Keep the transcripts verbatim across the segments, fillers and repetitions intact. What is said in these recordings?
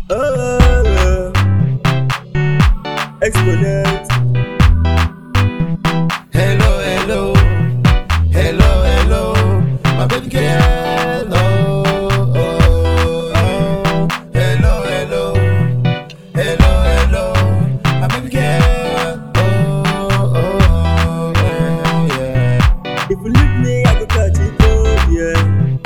Oh, Exponent. Hello, hello, hello, hello, my baby girl. Oh, oh, oh. Hello, hello, hello, hello, my baby girl. Oh, oh, oh, yeah. If you leave me, I go catch it, oh, yeah.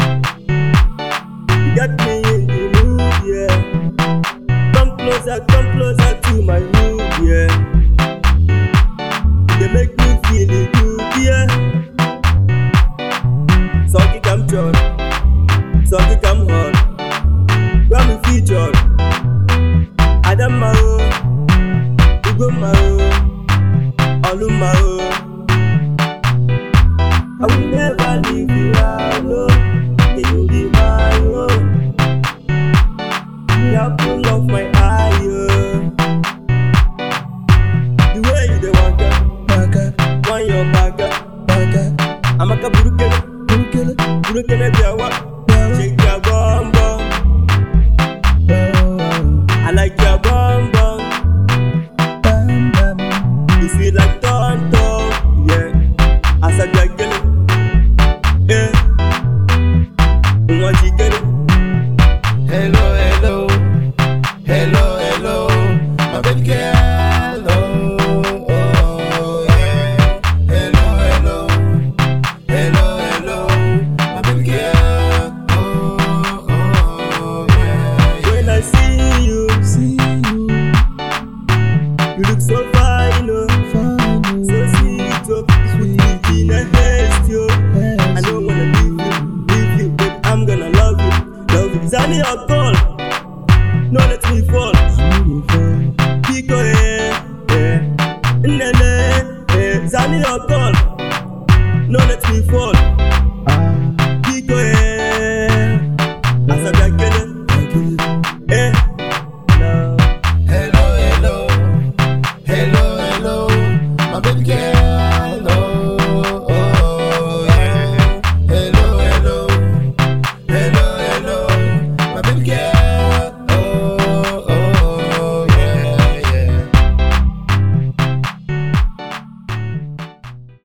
You got me in the mood, yeah. Come closer, come closer to my room, yeah. They make me feel it good, yeah. Suck it, I'm John. Suck it, I'm hot. Where me featured? Adam my own. You go my own. All of my own. I will never leave you alone. You will be my own. The apple of my eye, yeah. The way you dey waka, Baka, want your baka. baka, Amaka burukele, burukele, burukele biawa. Shake your bum bum. oh, I like your bum bum. bam, bam. You feel like tonto, yeah. As I get it, yeah. You want to get it? Hello, hello, hello, hello, my baby girl. Oh, oh, yeah. Hello, hello, hello, hello, my baby girl. Oh, oh, yeah. When I see you, See you, you look so fine, oh. fine, So sweet, oh. Sweet in a haste, yo. I don't wanna leave you, leave you, but I'm gonna love you, love you. Zani a call, no let me fall. Pico, eh, eh, nene, eh. Zani a call, no let me fall.